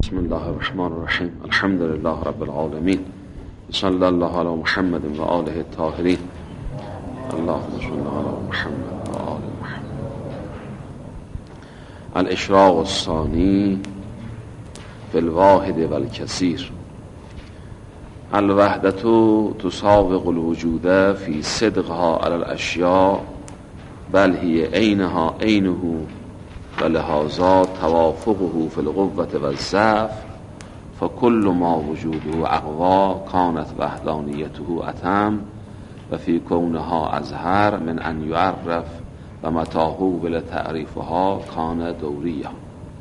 بسم الله الرحمن الرحیم. الحمد لله رب العالمین. صلی الله علی محمد و آله الطاهرین. اللهم صل علی محمد و آل محمد. الاشراق الثانی فی الواحد و الکثیر. الوحدة تسابق الوجود فی صدقها علی الاشیاء بل هی عینها عینه ولهذا توافقه فی القوة والضعف فكل ما وجوده اقوا كانت وحدانیته اتم و فی کونها اظهر من ان یعرف و متی حول تعریفها کان دوریه.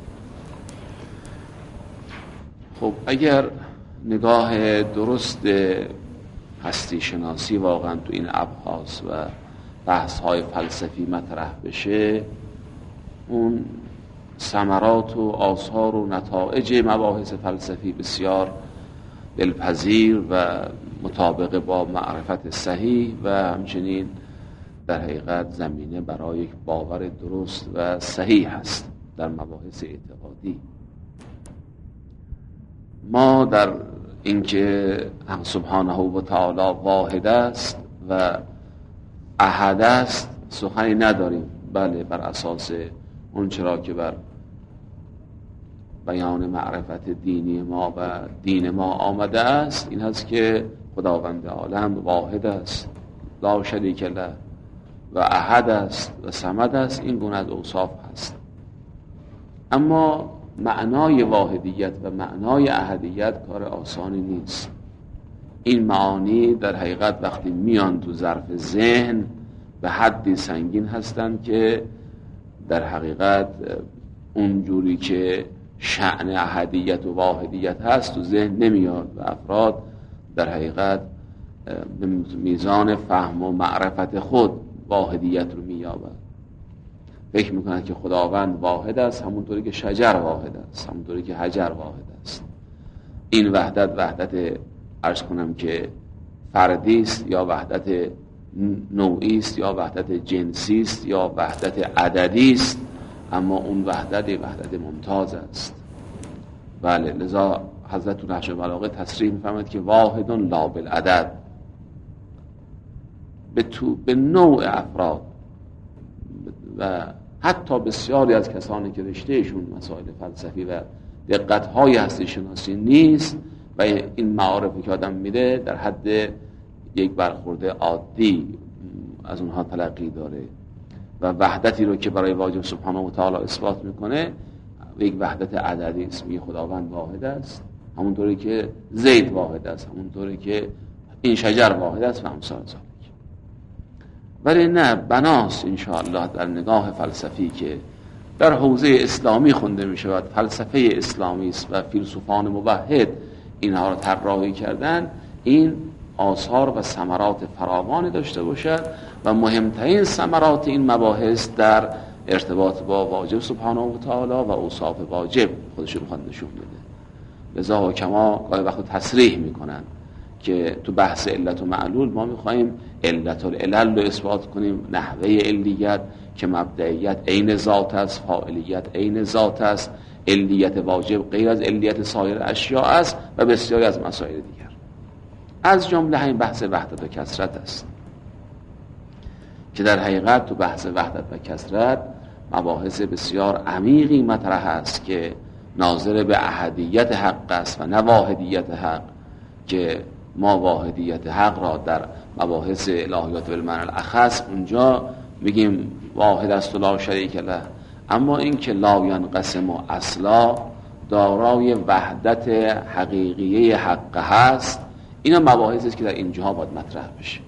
خب اگر نگاه درست هستی شناسی واقعا تو این ابحاث و بحث های فلسفی مطرح بشه، اون ثمرات و آثار و نتایج مباحث فلسفی بسیار دلپذیر و مطابق با معرفت صحیح و همچنین در حقیقت زمینه برای یک باور درست و صحیح هست در مباحث اعتقادی. ما در اینکه حق سبحانه و تعالی واحد است و احد است سخنی نداریم. بله، بر اساس اون چرا که بر بیان معرفت دینی ما و دین ما آمده است این هست که خداوند عالم واحد است، لا شریک له، و احد است و صمد است. این گونه از اوصاف هست. اما معنای واحدیت و معنای احدیت کار آسانی نیست. این معانی در حقیقت وقتی میان تو ظرف ذهن به حدی سنگین هستند که در حقیقت اونجوری که شأن احدیت و واحدیت هست تو ذهن نمیاد و افراد در حقیقت به میزان فهم و معرفت خود واحدیت رو مییابند. فکر میکنند که خداوند واحد است همونطوری که شجر واحد است، همونطوری که حجر واحد است. این وحدت عرض کنم که فردی است یا وحدت نوعی است یا وحدت جنسی است یا وحدت عددی است، اما اون وحدت ممتاز است. بله، لذا حضرت تو نهج البلاغه تصریح می‌فرماید که واحد لا بالعدد. به نوع افراد و حتی بسیاری از کسانی که رشتهشون مسائل فلسفی و دقت‌های هستی شناسی نیست و این معارفی که آدم میده در حد یک برخورد عادی از اونها تلقی داره و وحدتی رو که برای واجب سبحانه و تعالی اثبات میکنه یک وحدت عددی است. میگه خداوند واحد است همونطوری که زید واحد است، همونطوری که این شجر واحد است و امثال ذالک. ولی نه، بناست انشاءالله در نگاه فلسفی که در حوزه اسلامی خونده میشود، فلسفه اسلامی است و فیلسوفان موحد اینها را طراحی کردن، این آثار و ثمرات فراوانی داشته باشد و مهمترین ثمرات این مباحث در ارتباط با واجب سبحانه و تعالی و اوصاف واجب خودشون میخواد نشون بده. لذا حکما گاهی وقت تصریح میکنن که تو بحث علت و معلول ما میخوایم علت العلل رو اثبات کنیم، نحوه علیت که مبدئیت عین ذات است، فاعلیت عین ذات است، علیت واجب غیر از علیت سایر اشیاء است و بسیاری از مسائل دیگر. از جمله همین بحث وحدت و کثرت است که در حقیقت تو بحث وحدت و کثرت مباحث بسیار عمیقی مطرح است که ناظر به احدیت حق است و نه واحدیت حق، که ما واحدیت حق را در مباحث الهیات بالمعنی الاخص اونجا میگیم واحد است و لا شریک له، اما این که لا ینقسم و اصلا دارای وحدت حقیقیه حق هست، اینا مباحثی است که در اینجاها باید مطرح بشه.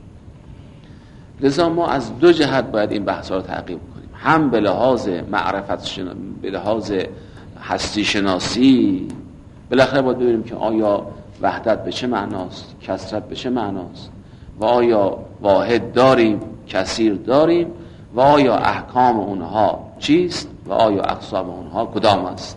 لذا ما از دو جهت باید این بحث را تعقیب کنیم، هم به لحاظ به لحاظ هستی شناسی بالاخره باید ببینیم که آیا وحدت به چه معناست، کثرت به چه معناست و آیا واحد داریم، کثیر داریم و آیا احکام اونها چیست و آیا اقسام اونها کدام است.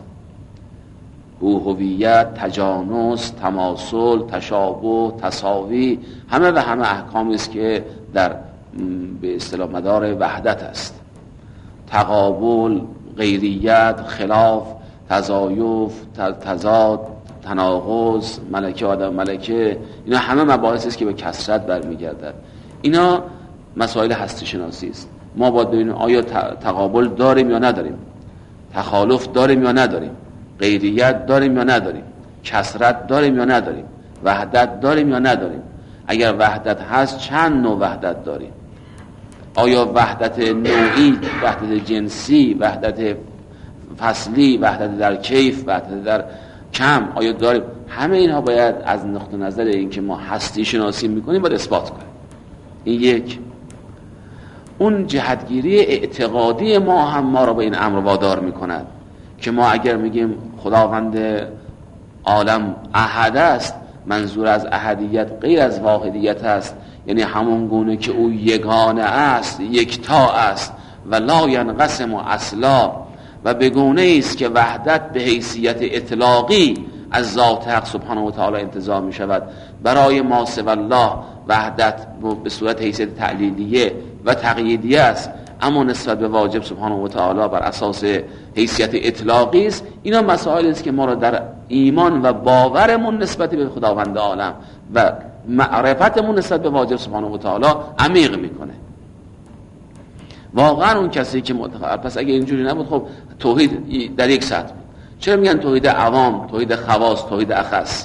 هویت، تجانس، تماثل، تشابه، تساوی، همه و همه احکامی است که در به اصطلاح مدار وحدت است. تقابل، غیریت، خلاف، تزایف، تضاد، تناقض، ملکه آدم ملکه، اینا همه مباحثی است که به کثرت برمیگردد. اینا مسائل هستی شناسی است. ما باید ببینیم آیا تقابل داریم یا نداریم، تخالف داریم یا نداریم، غیریت داریم یا نداریم، کثرت داریم یا نداریم، وحدت داریم یا نداریم. اگر وحدت هست چند نوع وحدت داریم؟ آیا وحدت نوعی، وحدت جنسی، وحدت فصلی، وحدت در کیف، وحدت در کم آیا داریم؟ همه اینها باید از نقطه نظر اینکه ما هستی شناسی میکنیم باید اثبات کنیم. این یک. اون جهتگیری اعتقادی ما هم ما را به این امر وادار میکند که ما اگر میگیم خداوند عالم احد است، منظور از احدیت غیر از واحدیت است، یعنی همون گونه که او یگانه است، یکتا است و لا ینقسم اصلا، و بگونه است که وحدت به حیثیت اطلاقی از ذات حق سبحانه و تعالی انتزاع می شود. برای ما سوی الله وحدت به صورت حیثیت تعلیلیه و تقییدیه است، اما نسبت به واجب سبحانه و تعالی بر اساس حیثیت اطلاقی است. اینا مسائلی است که ما را در ایمان و باورمون نسبت به خداوند عالم و معرفتمون نسبت به واجب سبحانه و تعالی عمیق میکنه. واقعا اون کسی که پس اگه اینجوری نبود خب توحید در یک سطح بود. چرا میگن توحید عوام، توحید خواص، توحید اخص؟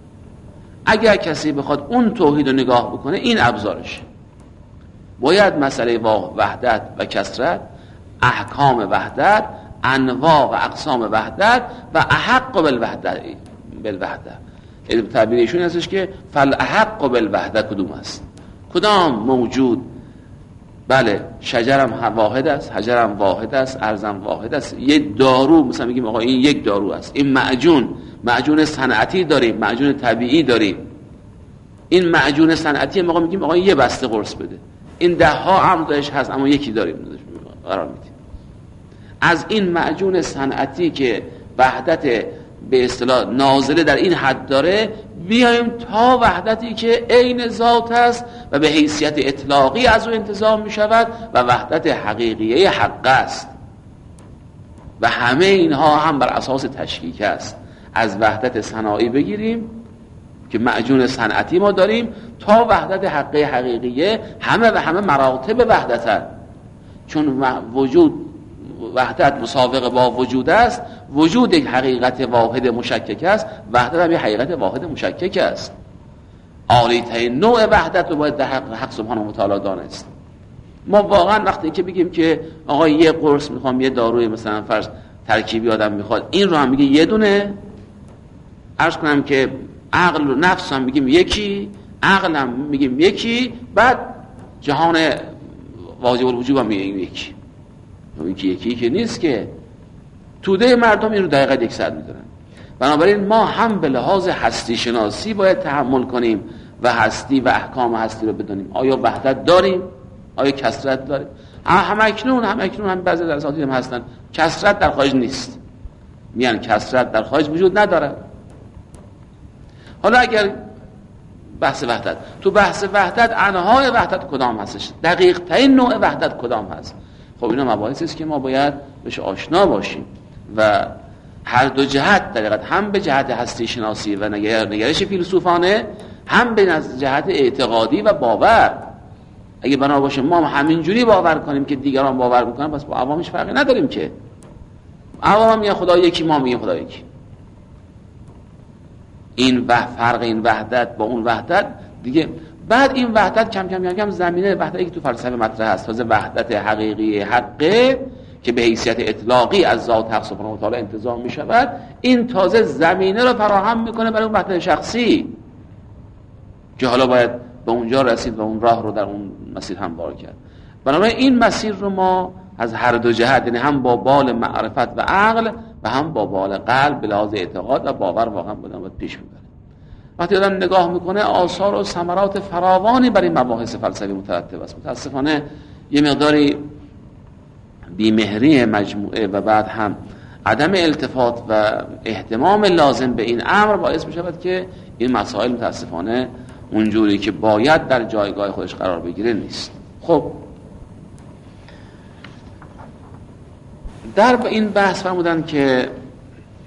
اگر کسی بخواد اون توحید رو نگاه بکنه این ابزارشه. باید مسئله وحدت و کثرت، احکام وحدت، انواع و اقسام وحدت و احق بالوحدت تعبیر ایشون هستش که فالاحق بالوحدت کدوم است؟ کدام موجود؟ بله شجرم واحد است، حجرم واحد است، ارزم واحد است. یه دارو مثلا میگیم آقا این یک دارو است. این معجون صنعتی داریم، معجون طبیعی داریم. این معجون صنعتی ما میگیم آقا یه بسته قرص بده. این 10 ها امرش هست اما یکی داریم قرار میدیم. از این معجون صنعتی که وحدت به اصطلاح نازله در این حد داره بیایم تا وحدتی که عین ذات است و به حیثیت اطلاقی از او انتزاع می شود و وحدت حقیقیه حق است. و همه اینها هم بر اساس تشکیک است. از وحدت صناعی بگیریم که معجون صنعتی ما داریم تا وحدت حقیقیه، همه مراتب وحدتن. چون وحدت مسابقه با وجود است، وجود یک حقیقت واحد مشکک است، وحدت هم یک حقیقت واحد مشکک است. عالی‌ترین نوع وحدت رو باید در حق سبحانه و تعالی دانست. ما واقعا وقتی که بگیم که آقا یه قرص میخوام، یه داروی مثلا فرض ترکیبی آدم میخواد، این رو هم میگه یه دونه، عرض کنم که عقل و نفس هم میگیم یکی، عقل هم میگیم یکی، بعد جهان واجب الوجوب هم میگیم یکی. این که یکی که نیست که توده مردم این رو دقیقاً 100 میدونن. بنابراین ما هم به لحاظ هستی شناسی باید تحمل کنیم و هستی و احکام هستی رو بدونیم. آیا وحدت داریم؟ آیا کثرت داریم؟ هم اکنون بعضی در اساتید هم هستن کثرت در خارج نیست، میگن کثرت در خارج وجود نداره. حالا اگر بحث وحدت، تو بحث وحدت انواع وحدت کدام هستش؟ دقیق ترین نوع وحدت کدام هست؟ خب اینا مباحثی است که ما باید بهش آشنا باشیم و هر دو جهت دقیقاً، هم به جهت هستی شناسی و نگرش فیلسوفانه، هم به جهت اعتقادی و باور. اگه بنا باشه ما همینجوری باور کنیم که دیگران باور میکنن، پس با عوامش فرقی نداریم که. عوام میگن خدا یکی، ما میگیم خدا یکی. این فرق این وحدت با اون وحدت دیگه. بعد این وحدت کم کم زمینه وحدتی که تو فلسفه مطرح هست، تازه وحدت حقیقی حقه که به حیثیت اطلاقی از ذات حق سبحانه و تعالی انتزاع می شود، این تازه زمینه رو فراهم میکنه برای اون وحدت شخصی که حالا باید به اونجا رسید و اون راه رو در اون مسیر هموار کرد. بنابراین این مسیر رو ما از هر دو جهت، یعنی هم با بال معرفت و عقل و هم با بال قلب به لحاظ اعتقاد و باور واقعا باید پیش ببریم. وقتی آدم نگاه میکنه آثار و ثمرات فراوانی برای مباحث فلسفی مترتب است. متاسفانه یه مقداری بیمهری مجموعه و بعد هم عدم التفات و اهتمام لازم به این امر باعث میشود که این مسائل متاسفانه اونجوری که باید در جایگاه خودش قرار بگیره نیست. خب در این بحث فرمودن که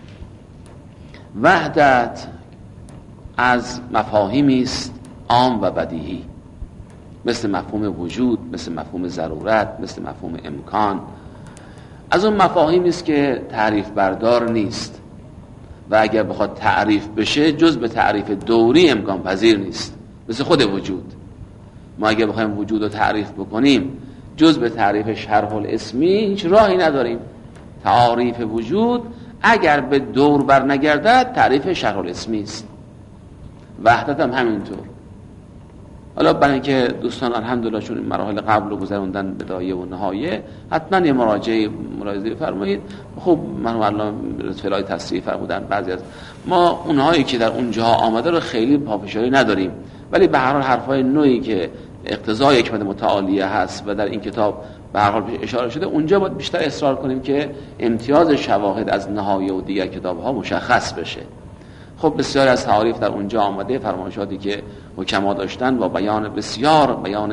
وحدت از مفاهیمی است عام و بدیهی، مثل مفهوم وجود، مثل مفهوم ضرورت، مثل مفهوم امکان. از اون مفاهیمی است که تعریف بردار نیست و اگر بخواد تعریف بشه جز به تعریف دوری امکان پذیر نیست. مثل خود وجود، ما اگر بخوایم وجود رو تعریف بکنیم جز به تعریف شرح الاسمی هیچ راهی نداریم. تعریف وجود اگر به دور بر نگردد تعریف شرح الاسمی است. وحدت هم همینطور. حالا برای اینکه دوستان الحمدلله چون این مراحل قبل رو گذروندن بدایه و نهایه، حتما یه ملاحظه فرمایید. خب من والله لطفی تصریح فرمودن بعضی از ما اونهایی که در اونجا آمده رو خیلی پافشاری نداریم، ولی به هر حال حرفای نوعی که اقتضای حکمت متعالیه هست و در این کتاب به هر حال اشاره شده، اونجا باید بیشتر اصرار کنیم که امتیاز شواهد از نهایه و دیگر کتاب‌ها مشخص بشه. خب بسیار از تعاریف در اونجا آمده، فرمایشاتی که حکما داشتن با بیان بسیار بیان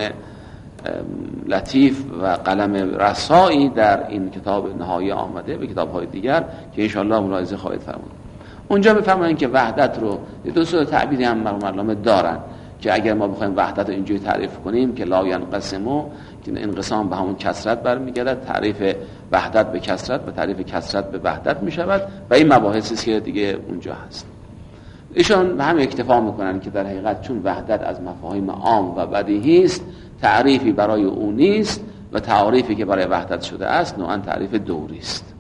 لطیف و قلم رسایی در این کتاب نهایه آمده به کتاب‌های دیگر که انشاءالله ملاحظه خواهید فرمود. اونجا می‌فرمایند که وحدت رو دو سه تعبیری هم مرحوم دارن که اگر ما بخوایم وحدت رو اینجوری تعریف کنیم که لا ینقسمو، که انقسام به همون کثرت برمیگردد، تعریف وحدت به کثرت و تعریف کثرت به وحدت میشود و این مباحثی است که دیگه اونجا هست. ایشان به هم اکتفا میکنن که در حقیقت چون وحدت از مفاهیم عام و بدیهی است، تعریفی برای او نیست و تعریفی که برای وحدت شده است نوعاً تعریف دوری است.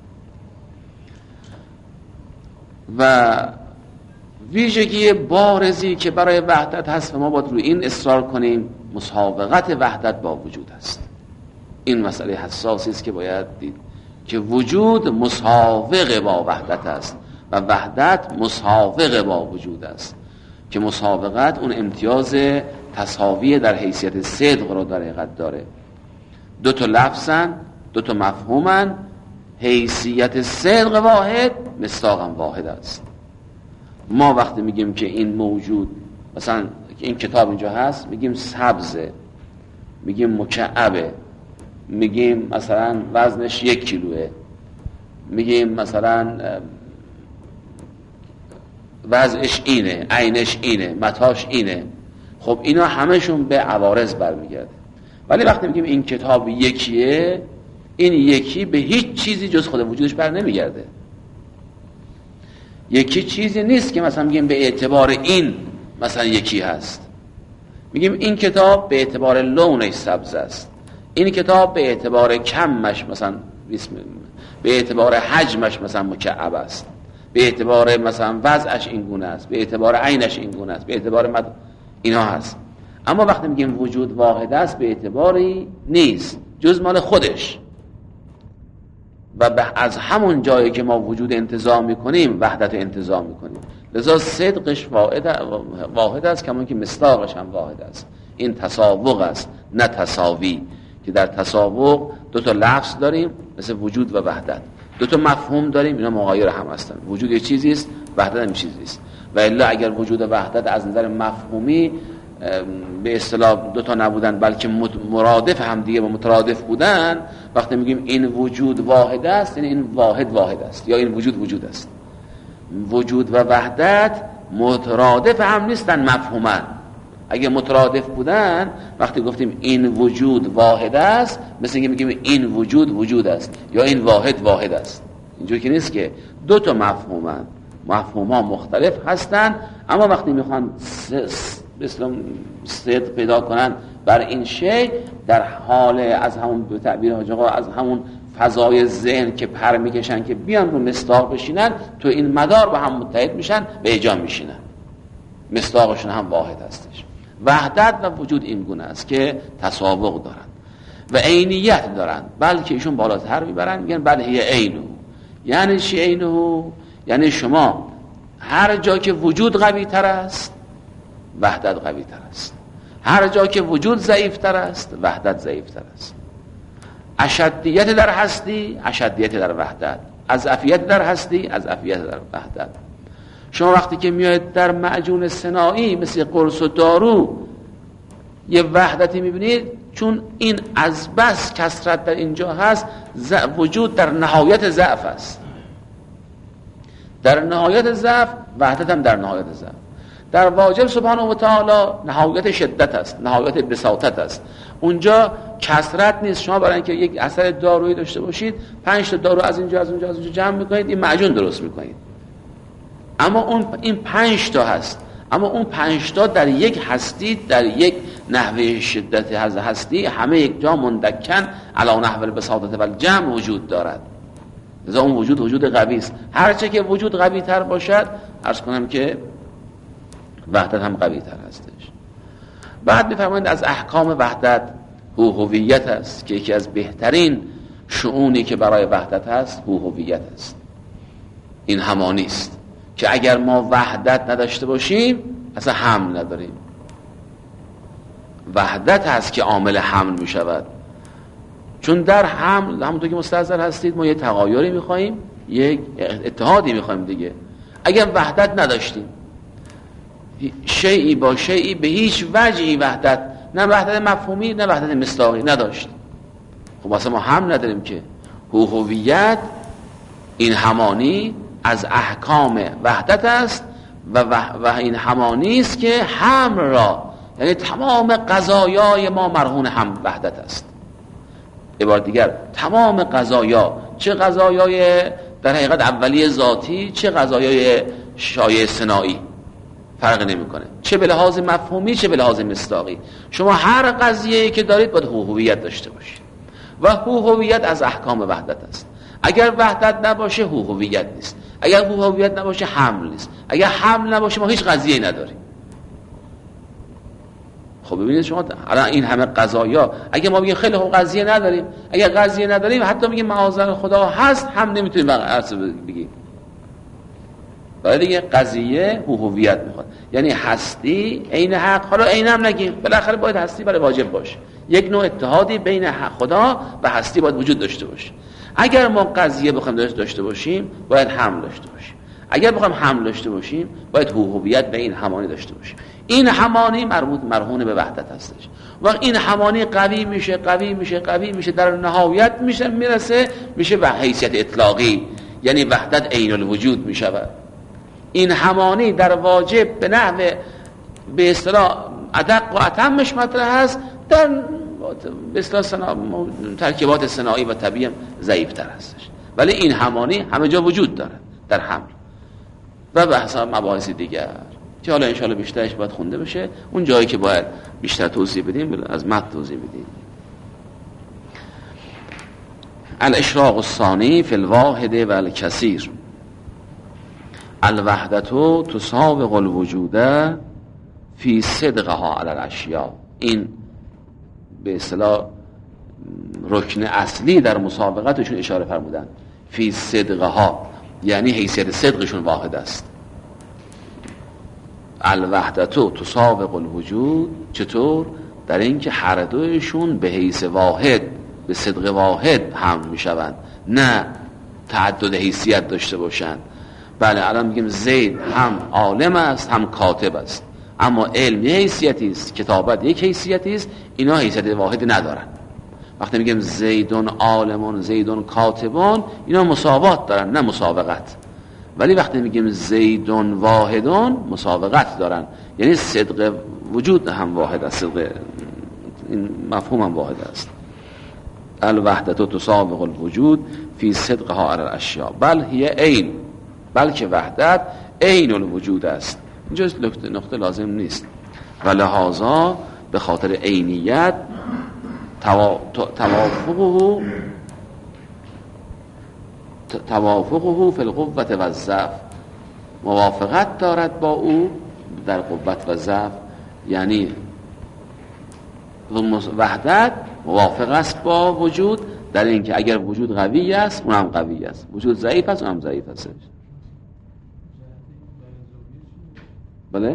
و ویژگی بارزی که برای وحدت هست و ما باید روی این اصرار کنیم، مسابقت وحدت با وجود است. این مسئله حساسی است که باید دید که وجود مسابق با وحدت است و وحدت مسابق با وجود است که مسابقت اون امتیاز تساوی در حیثیت صدق رو در حقیقت داره. دو تا لفظن، دو تا مفهومن، حیثیت صدق واحد، مصداقم واحد است. ما وقتی میگیم که این موجود، مثلا این کتاب اینجا هست، میگیم سبزه، میگیم مکعبه، میگیم مثلا وزنش 1 کیلوه، میگیم مثلا وضعش اینه، عینش اینه، متاش اینه. خب اینا همشون به عوارض برمیگرده. ولی وقتی میگیم این کتاب یکیه، این یکی به هیچ چیزی جز خود وجودش بر نمیگرده. یکی چیزی نیست که مثلا میگیم به اعتبار این مثلا یکی هست. میگیم این کتاب به اعتبار لونش سبز است، این کتاب به اعتبار کمش مثلا به اعتبار حجمش مثلا مکعب است، به اعتبار مثلا وضعش این گونه است، به اعتبار عینش این گونه است، به اعتبار اینا هست. اما وقتی میگیم وجود واحد است به اعتباری نیست جز مال خودش و از همون جایی که ما وجود انتزاع میکنیم وحدت انتزاع میکنیم. لذا صدقش واحد است کما که مصداقش هم واحد است. این تساوق است نه تساوی، که در تساوق دو تا لفظ داریم مثل وجود و وحدت، دو تا مفهوم داریم اینا مغایر هم هستن. وجود یک چیزی است، وحدت هم چیزی است. و الا اگر وجود و وحدت از نظر مفهومی به اصطلاح دو تا نبودن بلکه مرادف هم دیگه و مترادف بودن، وقتی میگیم این وجود واحد است یعنی این واحد است یا این وجود است. وجود و وحدت مترادف هم نیستن مفهوما. اگه مترادف بودن وقتی گفتیم این وجود واحد است مثل اینکه میگیم این وجود است یا این واحد است. اینجوری که نیست، که دو تا مفهوم‌ها مختلف هستن، اما وقتی میخوان صدق پیدا کنن بر این شی، در حال از همون به تعبیر حاج آقا از همون فضای ذهن که پر میکشن که بیان رو مصداق بشینن، تو این مدار با هم متحد میشن، به ایجا میشینن، مصداقشون هم واحد هستش. وحدت و وجود این گونه است که تساوق دارن و عینیت دارن، بلکه ایشون بالاتر میبرن میگن بل هی عینه. یعنی چی عینه؟ یعنی شما هر جا که وجود قوی تر است وحدت قوی تر است، هر جا که وجود ضعیف تر است وحدت ضعیف تر است. اشدیت در هستی، اشدیت در وحدت، اضعفیت در هستی، اضعفیت در وحدت. شما وقتی که میاید در معجون صناعی مثل قرص و دارو یه وحدتی میبینید، چون این از بس کثرت در اینجا هست، وجود در نهایت ضعف است. در نهایت ضعف وحدت هم در نهایت ضعف. در واجب سبحانه و تعالی نهایت شدت است، نهایت بساطت است. اونجا کثرت نیست. شما برای اینکه یک اثر دارویی داشته باشید 5 تا دارو از اینجا جمع میکنید، این معجون درست میکنید. اما این 5 تا هست، اما اون 5 تا در یک هستی، در یک نحوه شدت از هستی همه یک جا مندکن علی نحو البساطه و الجمع وجود دارد. لذا اون وجود قوی است. هرچه که وجود قوی تر باشد، عرض کنم که وحدت هم قوی تر هستش. بعد می‌فرمایند از احکام وحدت هویت است که یکی از بهترین شؤونی که برای وحدت هست هویت است. این همانی است که اگر ما وحدت نداشته باشیم اصلا حمل نداریم. وحدت هست که عامل حمل می شود. چون در حمل همونطور که مستحضر هستید ما یه تغایری میخواییم، یک اتحادی میخواییم دیگه. اگر وحدت نداشتیم، شیئی با شیئی به هیچ وجهی وحدت، نه وحدت مفهومی نه وحدت مصداقی نداشت، خب واسه ما حمل نداریم که. هویت این همانی از احکام وحدت است و این همانی است که حمل را، یعنی تمام قضایای ما مرهون هم وحدت است. عبارت دیگر تمام قضایا، چه قضایای در حقیقت اولی ذاتی، چه قضایای شایع صناعی، فرق نمیکنه، چه به لحاظ مفهومی چه به لحاظ مصداقی. شما هر قضیه‌ای که دارید باید هویت داشته باشید و هویت از احکام وحدت است. اگر وحدت نباشه هویت نیست، اگر هویت نباشه حمل نیست، اگر حمل نباشه ما هیچ قضیه‌ای نداریم. خب ببینید شما الان این همه قضایا، اگه ما بگیم خیلی خوب قضیه نداریم، اگر قضیه نداریم حتی میگیم معاذ خدا هست هم نمیتونیم بگیم. برای دیگه قضیه هویت میخواد، یعنی هستی عین حق. حالا عین هم نگیم، بالاخره باید هستی برای واجب باشه. یک نوع اتحادی بین خدا و هستی باید وجود داشته باشه. اگر ما قضیه بخوایم داشته باشیم باید حمل داشته باشیم، اگر بخوایم حمل داشته باشیم باید هویت به این همانی داشته باشیم. این همانی مرهون به وحدت هستش. و این همانی قوی میشه در نهایت میرسه میشه به حیثیت اطلاقی، یعنی وحدت عین الوجود میشود. این همانی در واجب به نحو به اصطلاح ادق و اتمش مطرح هست، در به اصطلاح ترکیبات صناعی و طبیعی ضعیف‌تر هستش، ولی این همانی همه جا وجود داره در حمل و به حساب مباحث دیگر که حالا انشاءالله بیشترش باید خونده بشه. اون جایی که باید بیشتر توضیح بدیم از متن توضیح بدیم. الاشراق الثانی فی الواحد و الکثیر. الوحدت تسابق الوجود فی صدقها علی الاشیاء. این به اصطلاح رکن اصلی در مسابقتشون اشاره فرمودن. فی صدقها یعنی حیثیت صدقشون واحد است. الوحدت تسابق الوجود، چطور؟ در اینکه هر دویشون به حیث واحد، به صدق واحد حمل میشوند، نه تعدد حیثیت داشته باشند. بله الان میگیم زید هم عالم است هم کاتب است، اما علم یک حیثیتی است، کتابت یک حیثیتی است، اینا حیثیت واحدی ندارن. وقتی میگیم زیدون عالمون زیدون کاتبون، اینا مساوات دارن نه مسابقت. ولی وقتی میگیم زیدون واحدون مسابقت دارن، یعنی صدق وجود هم واحد است، صدق این مفهوم هم واحد است. الوحدت تسابق الوجود فی صدقها علی الاشیاء بل هی عین، بلکه وحدت عین الوجود است. اینجا نقطه لازم نیست و لحاظا به خاطر عینیت توافقه فی القوة و الضعف، موافقت دارد با او در قوت و ضعف. یعنی وحدت موافق است با وجود در اینکه اگر وجود قوی است اون هم قوی است، وجود ضعیف است اون هم ضعیف است. بله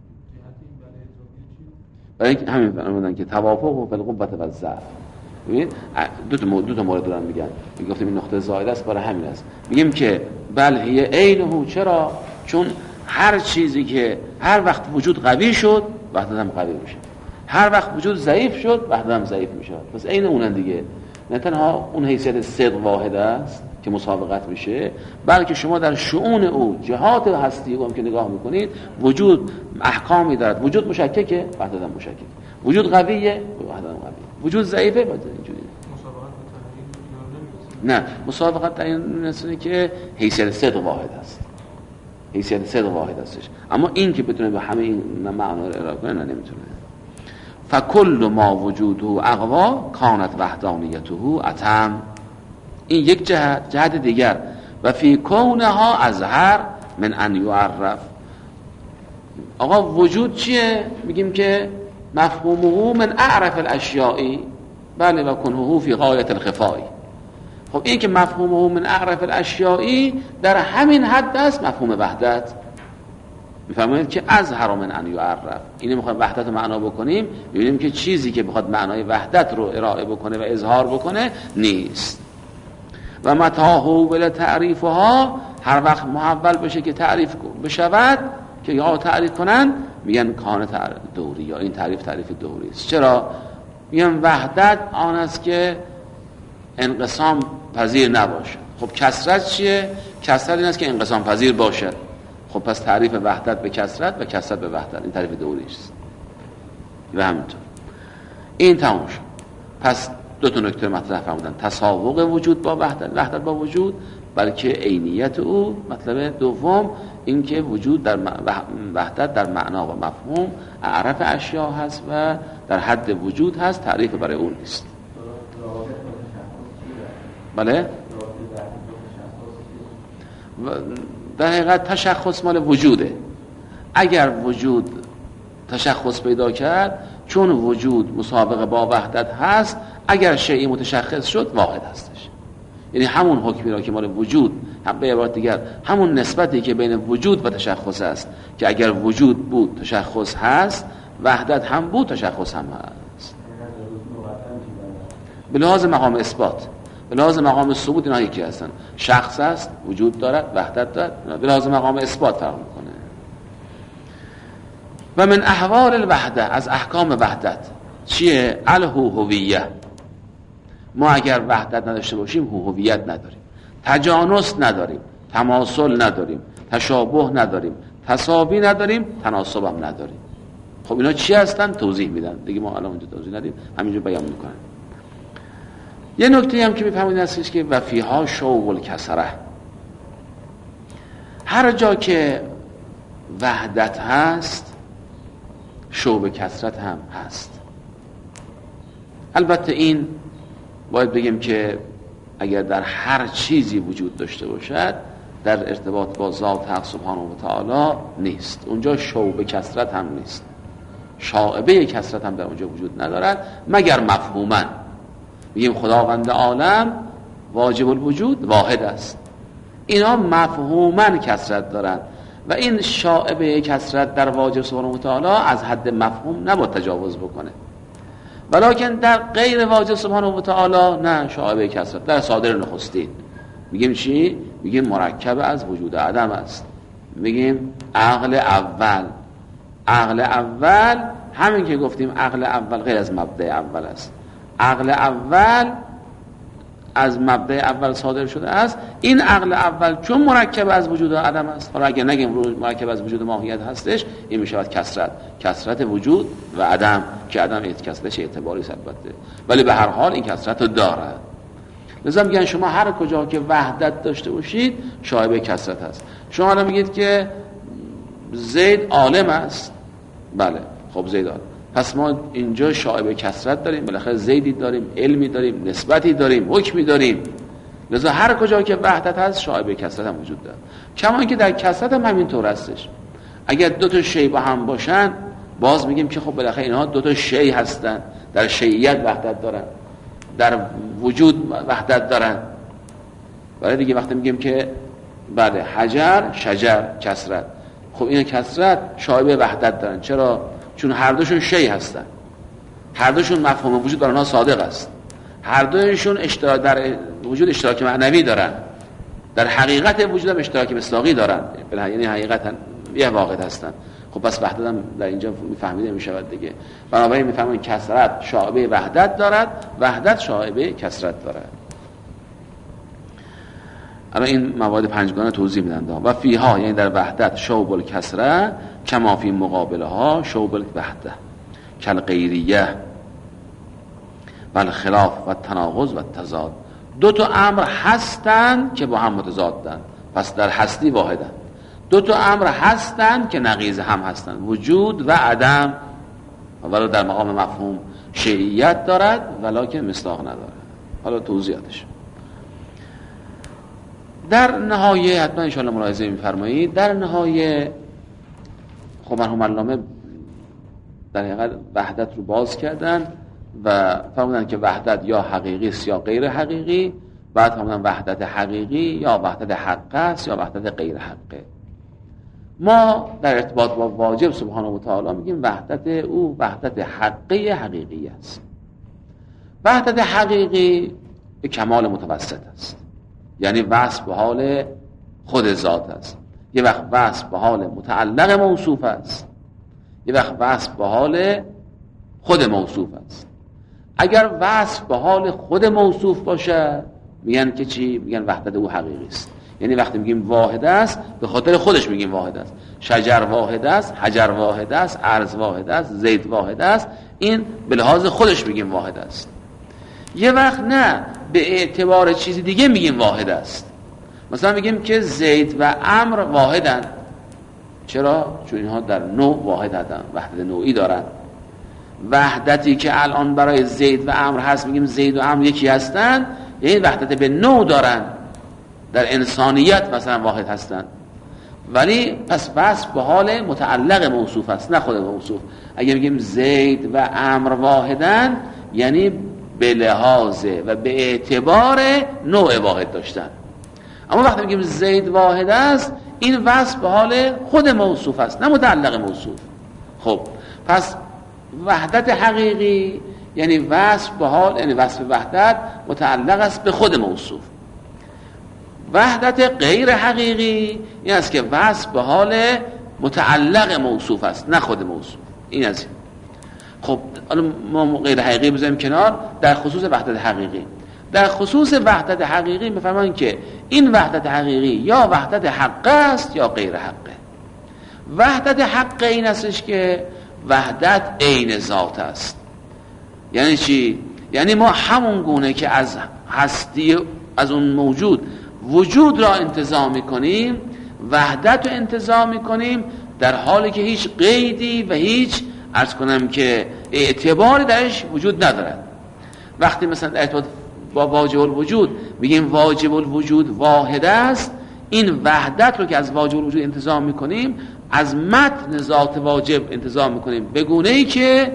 برای همین فرمودن که توافق فی القوة و الضعف. ببین دو تا مورد دارن میگن، میگفتیم این نقطه زائد است، برای همین است میگیم که بل هی عینه. چرا؟ چون هر چیزی که هر وقت وجود قوی شد وحدت هم قوی میشه، هر وقت وجود ضعیف شد وحدت هم ضعیف میشه. پس عین اونن دیگه. نه تنها اون حیثیت صدق واحد است که مسابقت میشه، بلکه شما در شؤون او جهات هستی او هم که نگاه میکنید وجود احکامی دارد. وجود مشککه، وحدت هم مشکک. وجود قویه، وحدت هم قویه. وجود ضعیفه، وحدت اینجوریه. نه، مسابقت در این نسبه که حیثیت صدق واحد است. حیثیت صدق واحد هستش. اما این که بتونه به همه این معنا رو ارائه کنه نمیتونه. فکل ما وجوده اقوا کانت وحدانیته اتم. این یک جهت دیگر. و فی کونها ازهر من ان یعرف. آقا وجود چیه؟ میگیم که مفهومه من اعرف الاشیائی، بله، و کنه فی غایت الخفائی. خب این که مفهومه من اعرف الاشیائی در همین حد است مفهوم وحدت. میفهمید که ازهر من ان یعرف. اینو میخوایم وحدت رو معنا بکنیم، ببینیم که چیزی که بخواد معنای وحدت رو ارائه بکنه و اظهار بکنه نیست. و متاهو بل تعریفها، هر وقت محول بشه که تعریف بشود، که یا تعریف کنن، میگن کان تعریف دوری، یا این تعریف دوری است. چرا؟ میگن وحدت آن است که انقسام پذیر نباشه. خب کثرت چیه؟ کثرت این است که انقسام پذیر باشد. خب پس تعریف وحدت به کثرت و کثرت به وحدت، این تعریف دوری است. و همینطور این تمام شد. پس دو تا نکته مطرح فرمودن: تساوق وجود با وحدت با وجود، بلکه عینیت او. مطلب دوم این که وجود در وحدت در معنا و مفهوم اعرف اشیا هست و در حد وجود هست، تعریف برای اون نیست. بله؟ در حقیقت تشخص مال وجوده. اگر وجود تشخص پیدا کرد، چون وجود مسابقه با وحدت هست، اگر شیئی متشخص شد واحد هستش. یعنی همون حکمی را که مال وجود، هم به عبارت دیگر همون نسبتی که بین وجود و تشخص است، که اگر وجود بود تشخص هست، وحدت هم بود تشخص هم هست. به لحاظ مقام اثبات، به لحاظ مقام ثبوت اینا یکی هستن. شخص است، وجود دارد، وحدت دارد. به لحاظ مقام اثبات فرق میکنه. و من احوال الوحده، از احکام وحدت چیه؟ الهویه. ما اگر وحدت نداشته باشیم هویت نداریم، تجانس نداریم، تماثل نداریم، تشابه نداریم، تساوی نداریم، تناسب هم نداریم. خب اینا چی هستن؟ توضیح میدن دیگه، ما الان اونجا توضیح ندیم، همینجا بیان میکنن. یه نکته هم که میفهمید هستش که و فیها شوق الکسره، هر جا که وحدت هست شوق کثرت هم هست. البته این باید بگیم که اگر در هر چیزی وجود داشته باشد، در ارتباط با ذات حق سبحانه و تعالی نیست. اونجا شوق کثرت هم نیست، شائبه کثرت هم در اونجا وجود ندارد، مگر مفهوما. میگیم خداوند عالم واجب الوجود واحد است، اینا مفهوما کثرت دارند و این شائبه کثرت در واجب سبحانه و تعالی از حد مفهوم نباید تجاوز بکنه. ولکن در غیر واجب سبحانه و تعالی نه، شائبه کثرت در صادر نخستین. میگیم چی؟ میگیم مرکب از وجود عدم است. میگیم عقل اول. عقل اول همین که گفتیم، عقل اول غیر از مبدأ اول است. عقل اول از مبدأ اول صادر شده است. این عقل اول چون مرکب از وجود عدم است، حالا اگر نگیم مرکب از وجود ماهیت هستش، این میشود کثرت وجود و عدم، که عدم کثرتش اعتباری البته، ولی به هر حال این کثرت رو دارد. لذا میگن شما هر کجا که وحدت داشته باشید شایبه کثرت هست. شما الان میگید که زید عالم است، بله، خب زید عالم، پس ما اینجا شایبه کثرت داریم، بالاخره زیدی داریم، علمی داریم، نسبتی داریم، حکمی داریم. لذا هر کجا که وحدت هست شایبه کثرت هم وجود داره. کما اینکه در کثرت هم همینطور هستش. اگر دو تا شی با هم باشن، باز میگیم که خب بالاخره اینها دو تا شی هستن، در شیعیت وحدت دارن، در وجود وحدت دارن. برای دیگه وقتی میگیم که بله حجر، شجر، کثرت، خب این کثرت شایبه وحدت دارن. چرا؟ چون هر دوشون شی هستن، هر دوشون مفهوم وجود برای اونها صادق است، هر دوشون اشتراک در وجود اشتراک معنوی دارن، در حقیقت وجود هم اشتراک مصداقی دارن، یعنی حقیقتا یه واحد هستن. خب پس وحدت هم در اینجا فهمیده میشود دیگه. بنابراین میفهمن کثرت شائبه وحدت دارد، وحدت شائبه کثرت دارد. الان این مواد پنجگانه توضیح میدن. و فیها یعنی در وحدت شوب الکثره کما فی مقابلها شوب الوحده کل غیریه و الخلاف و تناقض و تضاد. دو تا امر هستند که با هم متضادند، پس در هستی واحدند. دو تا امر هستند که نقیض هم هستند، وجود و عدم، ولی در مقام مفهوم شیعیت دارد ولکن مصداق ندارد. حالا توضیحاتش در نهایه حتما ان شاء الله ملاحظه می‌فرمایید. در نهایه خب مرحوم علامه در حقیقت وحدت رو باز کردن و فرمودن که وحدت یا حقیقی است یا غیر حقیقی. بعد فرمودن وحدت حقیقی یا وحدت حق است یا وحدت غیر حقه. ما در ارتباط با واجب سبحانه و تعالی میگیم وحدت او وحدت حقی حقیقی است. وحدت حقیقی کمال متوسط است، یعنی وصف به حال خود ذات است. یه وقت وصف به حال متعلق موصوف است، یه وقت وصف به حال خود موصوف است. اگر وصف به حال خود موصوف باشه میگن که چی؟ میگن وحدت او حقیقی است. یعنی وقتی میگیم واحد است به خاطر خودش میگیم واحد است. شجر واحد است، حجر واحد است، ارض واحد است، زید واحد است، این به لحاظ خودش میگیم واحد است. یه وقت نه، به اعتبار چیزی دیگه میگیم واحد است. مثلا میگیم که زید و عمرو واحدن. چرا؟ چون اینها در نوع واحد هستند، وحدت نوعی دارن. وحدتی که الان برای زید و عمرو هست میگیم زید و عمرو یکی هستن، یعنی وحدت به نوع دارن، در انسانیت مثلا واحد هستن. ولی پس وصف به حال متعلق موصوف است نه خود موصوف. اگه میگیم زید و عمرو واحدن یعنی به لحاظ و به اعتبار نوع واحد داشتن. اما وقتی میگیم زید واحد است این وصف به حال خود موصوف است نه متعلق موصوف. خب پس وحدت حقیقی یعنی وصف به حال، یعنی وصف وحدت متعلق است به خود موصوف. وحدت غیر حقیقی این است که وصف به حال متعلق موصوف است نه خود موصوف. این از این. خب ما غیر حقیقی بذاریم کنار. در خصوص وحدت حقیقی، در خصوص وحدت حقیقی میفهمن که این وحدت حقیقی یا وحدت حق است یا غیر حقه. وحدت حق این استش که وحدت عین ذات است. یعنی چی؟ یعنی ما همون گونه که از هستی از اون موجود وجود را انتزاع میکنیم وحدت رو انتزاع میکنیم، در حالی که هیچ قیدی و هیچ عرض کنم که اعتباری درش وجود ندارد. وقتی مثلا در ارتباط با واجب الوجود میگیم واجب الوجود واحد است، این وحدت رو که از واجب الوجود انتزاع میکنیم از متن ذات واجب انتزاع میکنیم، به گونه‌ای که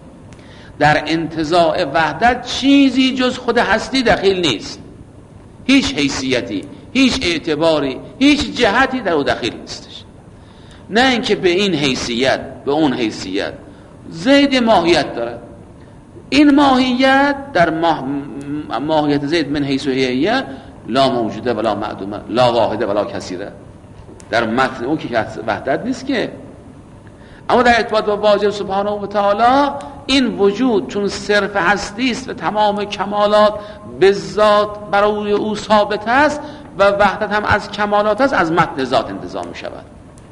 در انتزاع وحدت چیزی جز خود هستی دخیل نیست. هیچ حیثیتی، هیچ اعتباری، هیچ جهتی در او دخیل نیستش. نه اینکه به این حیثیت به اون حیثیت. زید ماهیت داره، این ماهیت در ماهیت زید من حیث و هیئه لا موجوده ولا معدومه، لا واحده ولا کثیره. در متن اون که وحدت نیست که. اما در ارتباط با واجب سبحانه و تعالی این وجود چون صرف هستی است و تمام کمالات به ذات برای او ثابت است و وحدت هم از کمالات است، از متن ذات انتزاع می شود.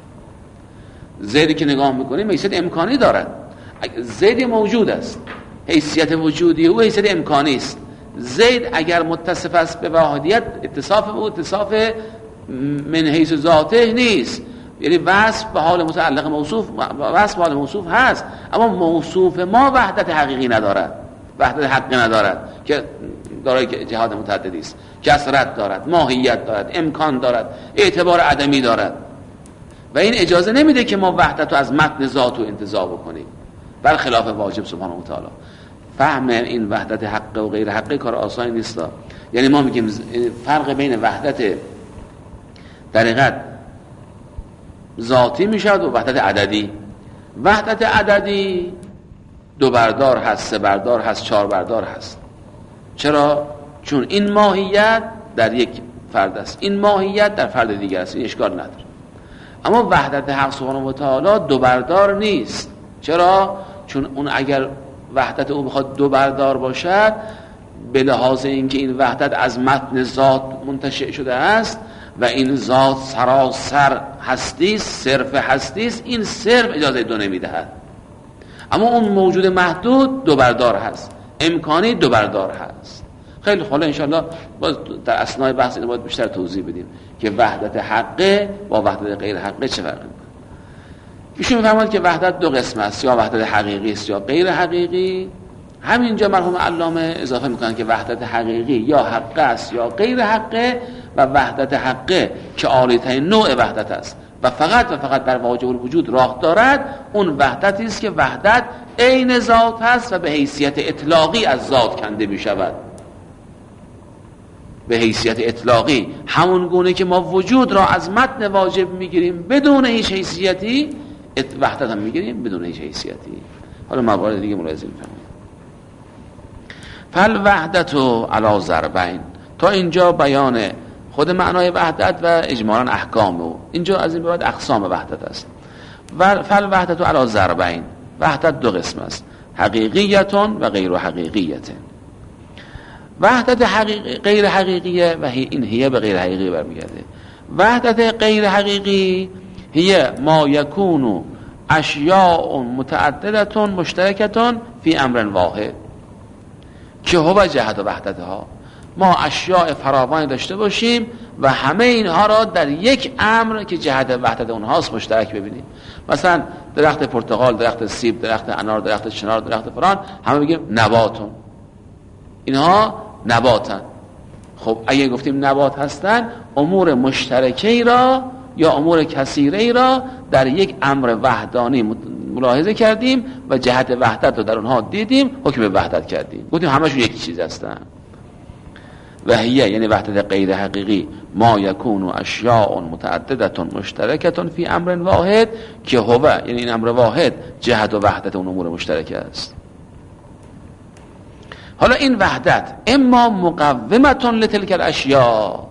زیدی که نگاه میکنیم حیثیت امکانی دارد. زید موجود است، حیثیت وجودی او حیثیت امکانی است. زید اگر متصف است به واحدیت اتصاف او اتصاف من حیث ذاته نیست، یعنی وصف به حال متعلق موصوف وصف به حال موصوف هست، اما موصوف ما وحدت حقیقی ندارد، وحدت حقیقی ندارد که دارای جهات متعددی است، کثرت دارد، ماهیت دارد، امکان دارد، اعتبار عدمی دارد و این اجازه نمیده که ما وحدت رو از متن ذات رو انتزاع بکنیم، برخلاف واجب سبحانه و تعالی. فهم این وحدت حق و غیر حقی کار آسانی نیست. یعنی ما میگیم فرق بین وحدت در حقیقت ذاتی میشود و وحدت عددی. وحدت عددی 2 بردار هست، 3 بردار هست، 4 بردار هست. چرا؟ چون این ماهیت در یک فرد است، این ماهیت در فرد دیگر است، این اشکال نداره. اما وحدت حق سبحانه و تعالی دو بردار نیست. چرا؟ چون اون اگر وحدت او بخواد دو بردار باشد، به لحاظ اینکه این وحدت از متن ذات منتشع شده است و این ذات سراسر هستی است، صرف هستی است، این صرف اجازه دو نمیدهد. اما اون موجود محدود دو بردار هست، امکانی دو بردار هست. خیلی حالا انشاءالله در اثنای بحث اینو باید بیشتر توضیح بدیم که وحدت حقه با وحدت غیر حقه چه فرقی میکنه. ایشون میفرماید که وحدت دو قسم است، یا وحدت حقیقی است یا غیر حقیقی. همینجا مرحوم علامه اضافه میکنن که وحدت حقیقی یا حقه است یا غیر حقه، و وحدت حقه که عالی‌ترین نوع وحدت است و فقط در واجب الوجود راه دارد، اون وحدتی است که وحدت عین ذات است و به حیثیت اطلاقی از ذات کنده میشود. به حیثیت اطلاقی، همون گونه که ما وجود را از متن واجب میگیریم بدون هیچ حیثیتی، وحدت هم میگیریم بدون هیچ حیثیتی. حالا موارد دیگه ملاحظه می‌فرمایید. فل وحدت علی ضربین، تا اینجا بیان خود معنای وحدت و اجمالاً احکام او. اینجا از این به بعد اقسام وحدت است. فل وحدت علی ضربین، وحدت دو قسم است، حقیقیت و غیر حقیقیت. وحدت غیر حقیقیه و این هیه به غیر حقیقی برمیگرده. وحدت غیر حقیقی هیه ما یکون اشیاء متعددت مشترکت فی امر واحد که هو جهت وحدتها. ما اشیاء فراوانی داشته باشیم و همه اینها را در یک امر که جهت وحدت اونهاست مشترک ببینیم. مثلا درخت پرتقال، درخت سیب، درخت انار، درخت چنار، درخت فلان، همه بگیم نباتون، اینها نباتن. خب اگه گفتیم نبات هستن، امور مشترکی را یا امور کثیره را در یک امر وحدانی ملاحظه کردیم و جهت وحدت رو در اونها دیدیم، حکم وحدت کردیم، گفتیم همشون یک چیز هستن. و هیه یعنی وحدت غیر حقیقی ما یکون اشیاء متعددت مشترکت فی امر واحد که هو یعنی این امر واحد جهت و وحدت اون امور مشترک است. حالا این وحدت اما مقومت لتلک الاشیاء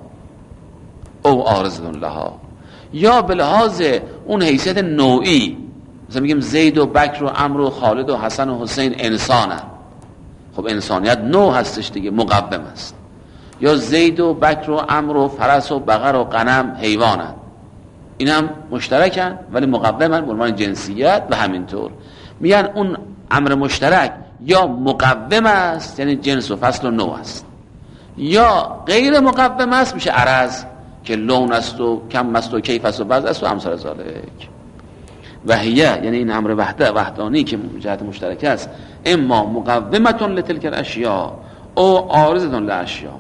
او عارض لها، یا به لحاظ اون حیثیت نوعی، مثلا میگیم زید و بکر و عمرو و خالد و حسن و حسین انسانن. خب انسانیت نوع هستش دیگه، مقوم است. یا زید و بکر و عمرو و فرس و بقر و غنم حیوانن، این هم مشترکن ولی مقومن به عنوان جنسیت. و همینطور میگن اون امر مشترک یا مقوم است یعنی جنس و فصل و نوع است، یا غیر مقوم است میشه عرض که لون است و کم است و کیف است و وضع است و امثال ذالک. و هیه یعنی این امر وحدانی که جهت مشترک است اما مقومت لتلک الاشیاء او عارض للاشیاء.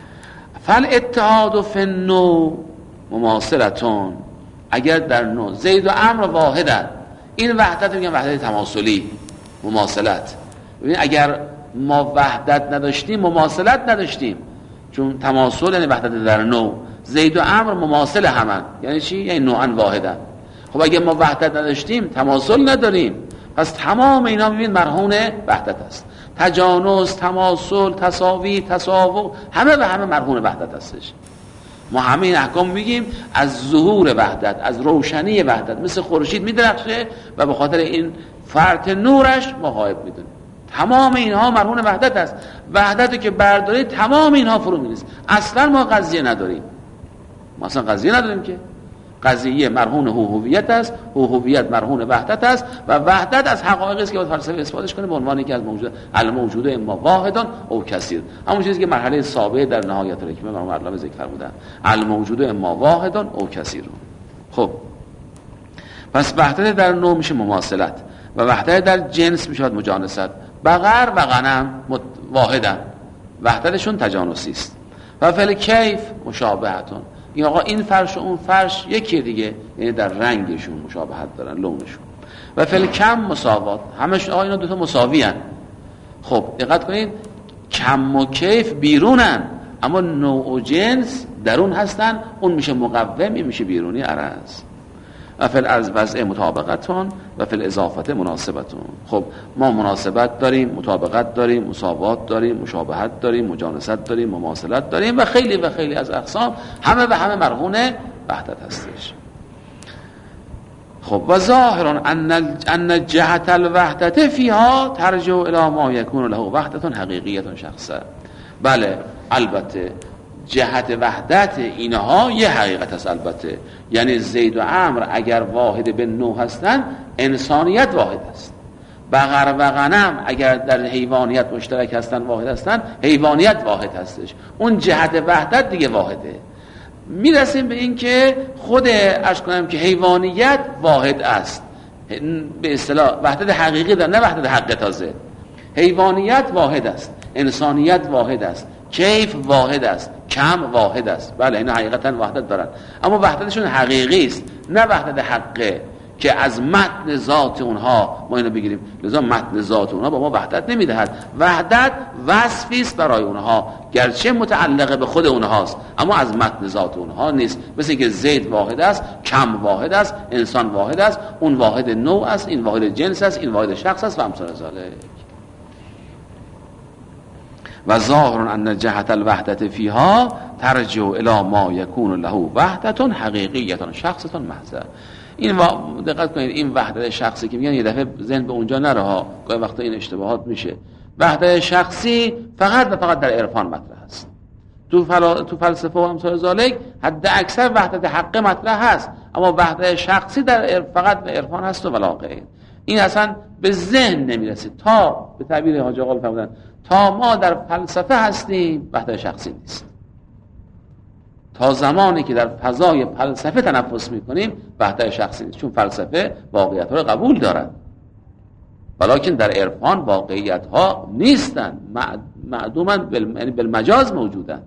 فالاتحاد فی النوع مماثلتون، اگر در نوع زید و عمرو واحدن، این وحدت میگن وحدت تماثلی، مماثلت. ببین اگر ما وحدت نداشتیم مماثلت نداشتیم، چون تماثل یعنی وحدت در نوع، زید و عمرو مماثل همن، یعنی چی؟ یعنی نوعا واحدن. خب اگر ما وحدت نداشتیم تماثل نداریم، پس تمام اینا ببین مرهون وحدت است. تجانس، تماثل، تساوی، تساوی، همه به همه مرهون وحدت هستش. ما همه این احکام میگیم از ظهور وحدت، از روشنی وحدت، مثل خورشید میدرخشه و به خاطر این فرط نورش ما غایب میدونیم. تمام اینها مرهون وحدت است. وحدتی که برداری تمام اینها فرو میریزه. اصلا ما قضیه نداریم، ما اصلا قضیه نداریم که قضیه مرهون هویت است، هویت مرهون وحدت است و وحدت از حقایقی است که باید فلسفه اثباتش کنه به عنوان یکی از الموجود اما واحدان او کثیر. همون چیزی که مرحله سابقه در نهایت الحکمه مرحوم علامه ذکر فرمودن، الموجود اما واحدان او کثیر. خب پس وحدت در نوع میشه مماثلت و وحدت در جنس میشه مجانست. بقر و غنم واحدن، وحدتشون تجانسی است. و فعل کیف مشابهتون، این آقا این فرش و اون فرش یکی دیگه، یعنی در رنگشون مشابهت دارن، لونشون. و فعل کم مساوات، همش آقا اینا دوتا مساوی هن. خب دقت کنید، کم و کیف بیرونن اما نوع و جنس درون هستن، اون میشه مقوم، این میشه بیرونی عرض. و فعل از وضع مطابقتون و فعل اضافت مناسبتون. خب ما مناسبت داریم، مطابقت داریم، مساوات داریم، مشابهت داریم، مجانست داریم، مماثلت داریم و خیلی و خیلی از اقسام، همه به همه مرهون وحدت هستش. خب و ظاهر ان جهت الوحدت فیها ترجع الی ما یکون له وحدت حقیقیت شخصه. بله البته جهت وحدت اینها یه حقیقت است. البته یعنی زید و عمرو اگر واحد به نوع هستند انسانیت واحد است. بقر و غنم اگر در حیوانیت مشترک هستند واحد هستند حیوانیت واحد هستش. اون جهت وحدت دیگه واحده. میرسیم به این که خود عرض کنم که حیوانیت واحد است، به اصطلاح وحدت حقیقی داره، نه وحدت حق تازه. حیوانیت واحد است، انسانیت واحد است، کیف واحد است، کم واحد است. بله اینا حقیقتا وحدت دارن، اما وحدتشون حقیقی است نه وحدت حقه که از متن ذات اونها ما اینو بگیریم. لذا متن ذات اونها با ما وحدت نمیدهد. وحدت وصفی است برای اونها گرچه متعلقه به خود اونهاست، اما از متن ذات اونها نیست. مثل که زید واحد است، کم واحد است، انسان واحد است، اون واحد نوع است، این واحد جنس است، این واحد شخص است و امثال ذلک. و ظاهر ان جهت الوحدت فیها ترجع الی ما یکون له وحدت حقیقیت شخصت محض. این دقت کنید، این وحدت شخصی که میگن یه دفعه ذهن به اونجا نره ها، گاهی وقتا این اشتباهات میشه. وحدت شخصی فقط و فقط در عرفان مطرح است. تو فلسفه و امثال ذالک حد اکثر وحدت حق مطرح هست، اما وحدت شخصی در فقط در عرفان هست و ولا غیر. این اصلا به ذهن نمیرسه تا به تعبیر حاج آقا فرمودن تا ما در فلسفه هستیم وحدت شخصی نیست. تا زمانی که در فضای فلسفه تنفس میکنیم وحدت شخصی نیست، چون فلسفه واقعیت ها رو قبول دارد ولیکن در عرفان واقعیت ها نیستن، معدومن، یعنی بالمجاز موجودن.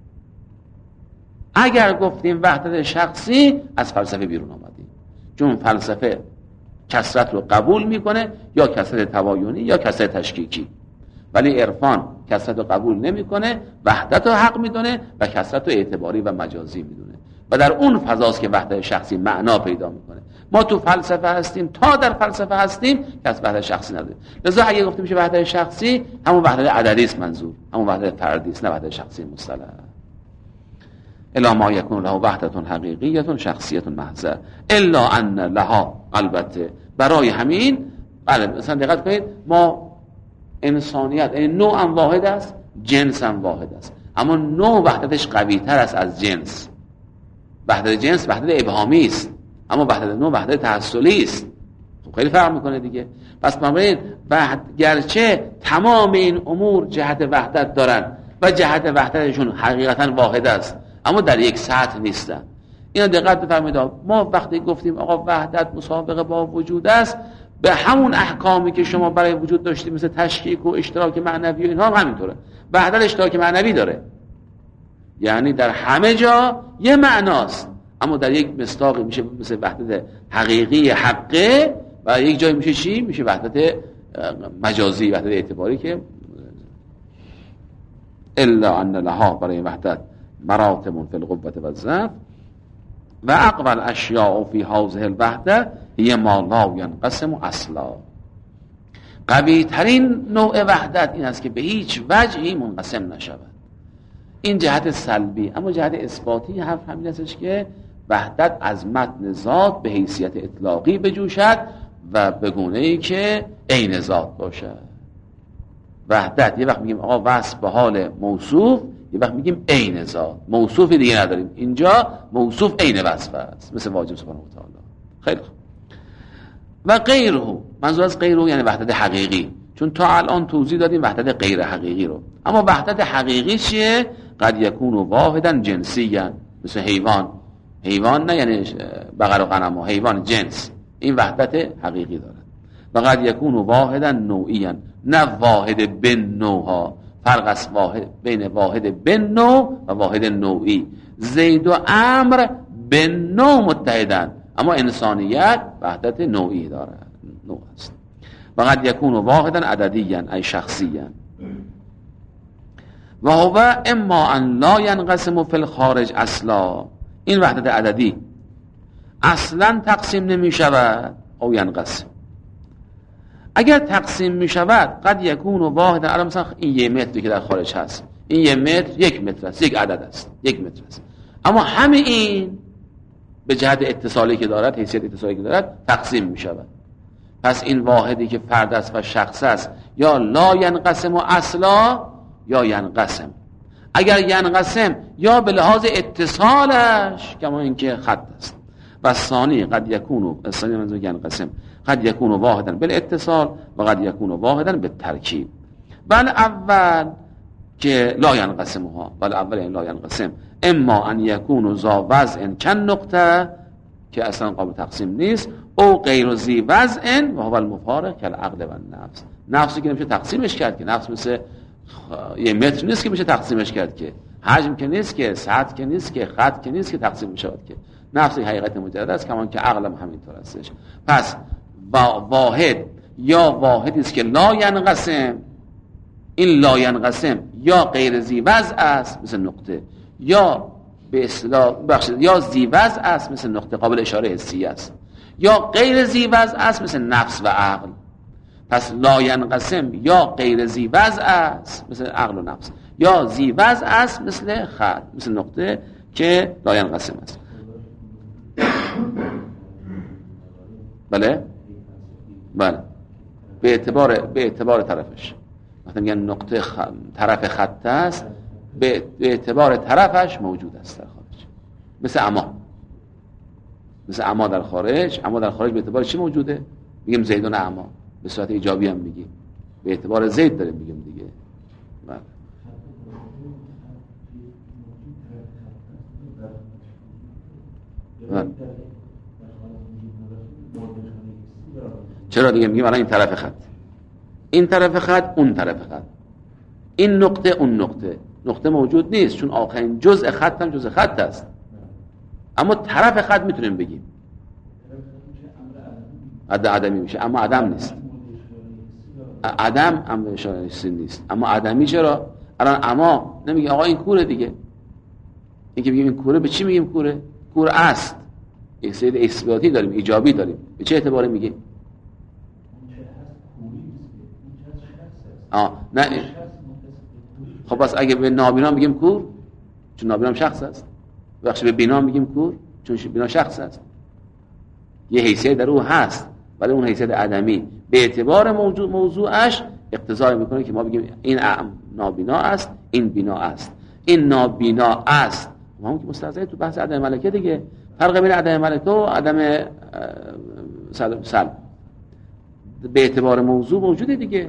اگر گفتیم وحدت شخصی از فلسفه بیرون آمدیم، چون فلسفه کثرت رو قبول میکنه، یا کثرت تباینی یا کثرت تشکیکی، ولی عرفان کثرت رو قبول نمیکنه، وحدت رو حق میدونه و کثرت رو اعتباری و مجازی میدونه و در اون فضاست که وحدت شخصی معنا پیدا میکنه. ما تو فلسفه هستیم، تا در فلسفه هستیم که از وحدت شخصی نداره. لذا اگه گفتیم میشه وحدت شخصی، همون وحدت عددی است منظور، همون وحدت فردی است، نه وحدت شخصی مصطلح. الا ما یکون له وحدت حقیقیت شخصیت محض الا ان لها، البته برای همین بله مثلا دقت کنید، ما انسانیت یعنی نوع هم واحد است، جنس هم واحد است، اما نوع وحدتش قوی تر است از جنس. وحدت جنس وحدت ابهامی است، اما وحدت نوع وحدت تحصلی است. خب خیلی فرق میکنه دیگه. پس بنابراین گرچه تمام این امور جهت وحدت دارن و جهت وحدتشون حقیقتا واحد است، اما در یک سطح نیستن. اینا دقت بفرمایید. ما وقتی گفتیم آقا وحدت مسابقه با وجود است، به همون احکامی که شما برای وجود داشتید مثل تشکیک و اشتراک معنوی و اینها هم همینطوره. وحدت اشتراک معنوی داره، یعنی در همه جا یه معناست، اما در یک مصداقی میشه مثل وحدت حقیقی حقه و یک جای میشه چی؟ میشه وحدت مجازی، وحدت اعتباری. که الا ان لها، برای وحدت مراتب فی القوة و الضعف و اقوى الاشیاء فی هذه الوحده هی ما لا ینقسم اصلا. قوی ترین نوع وحدت این است که به هیچ وجهی منقسم نشود. این جهت سلبی. اما جهت اثباتی حرف همین استش که وحدت از متن ذات به حیثیت اطلاقی بجوشد و به گونه‌ای که عین ذات باشد. وحدت یه وقت میگیم آقا وصف به حال موصوف، یه وقت میگیم عین ذات. موصوفی دیگه نداریم، اینجا موصوف عین وصف است، مثل واجب سبحانه و تعالی. خیلی خوب. و غیره، منظور از غیره یعنی وحدت حقیقی، چون تا الان توضیح دادیم وحدت غیر حقیقی رو. اما وحدت حقیقی چیه؟ قد یکون واحدا جنسیا، مثل حیوان. حیوان نه یعنی بقر و غنم، و حیوان جنس، این وحدت حقیقی داره. و قد یکون واحدا نوعیا، نه واحد بن نوعها. فرق است بین واحد بن نوع و واحد نوعی. زید و عمرو بن نوع متحدن، اما انسانیت وحدت نوعی داره، نوع است. و قد یکون واحدا عددیا ای شخصیا و هو اما ان لا ینقسم فی الخارج اصلا. این وحدت عددی اصلا تقسیم نمی شود، او ینقسم. اگر تقسیم می شود قد یکون واحدا، الان مثلا این یه متری که در خارج هست، این یه متر یک متر است، یک عدد است، یک متر است. اما همه این به جهت اتصالی که دارد، حیثیت اتصالی که دارد تقسیم می شود. پس این واحدی که فرد است و شخص است یا لا ینقسم اصلا یا ینقسم. اگر ینقسم یا به لحاظ اتصالش کما اینکه خط است، و ثانی قد یکون ثانی منظور ینقسم قد یکون واحدا بالاتصال و قد یکون واحدا بالترکیب. بل اول که لا ینقسمها، بل اول این لا ینقسم اما ان یکون ذا وضع کن نقطه که اصلا قابل تقسیم نیست، او غیر ذی وضع و هو المفارق کالعقل و النفس. نفسی که نمیشه تقسیمش کرد، که نفس مثل یه متر نیست که میشه تقسیمش کرد، که حجم که نیست، که سطح که نیست، که خط که نیست که تقسیم میشود، که نفس حقیقت مجرد است، کمان که عقلم همینطور استش. پس واحد یا واحدی است که لا ینقسم، این لا ینقسم یا غیر ذی وضع است مثل نقطه، یا به اصطلاح یا ذی وضع است مثل نقطه قابل اشاره حسی است، یا غیر ذی وضع است مثل نفس و عقل. پس لا ینقسم یا غیر ذی وضع است مثل عقل و نفس، یا ذی وضع است مثل خط، مثل نقطه که لا ینقسم است. بله بله به اعتبار طرفش. وقتی میگن نقطه طرف خط است، به اعتبار طرفش موجود است در خارج. مثل اما در خارج. اما در خارج به اعتبار چی موجوده؟ میگیم زیدون اما، به صورت ایجابی هم میگیم، به اعتبار زید داریم میگیم دیگه. بله. بله. چرا دیگه میگیم الان این طرف خط، این طرف خط، اون طرف خط، این نقطه، اون نقطه موجود نیست، چون آخرین جزء خط هم جزء خط است. اما طرف خط میتونیم بگیم عدمی میشه، اما عدم نیست. عدم هم اشاره نیست، اما عدمی چرا؟ الان اما نمیگه آقا این کوره دیگه. این که بگیم این کوره، به چی میگیم کوره؟ کور است. یک سری اثباتی داریم، ایجابی داریم. به چه اعتباری میگیم؟ نه. خب بس اگه به نابینا میگیم کور، چون نابینا هم شخص است. بخش به بینا میگیم کور، چون بینا شخص است. یه حیثیت در او هست، ولی اون حیثیت عدمی به اعتبار موضوعش اقتضا میکنه که ما بگیم این نابینا است، این بینا است. این نابینا است، ما هم که مستعزه تو بحث عدم ملکه دیگه. فرق بین عدم ملکه و عدم سلب به اعتبار موضوع موجوده دیگه.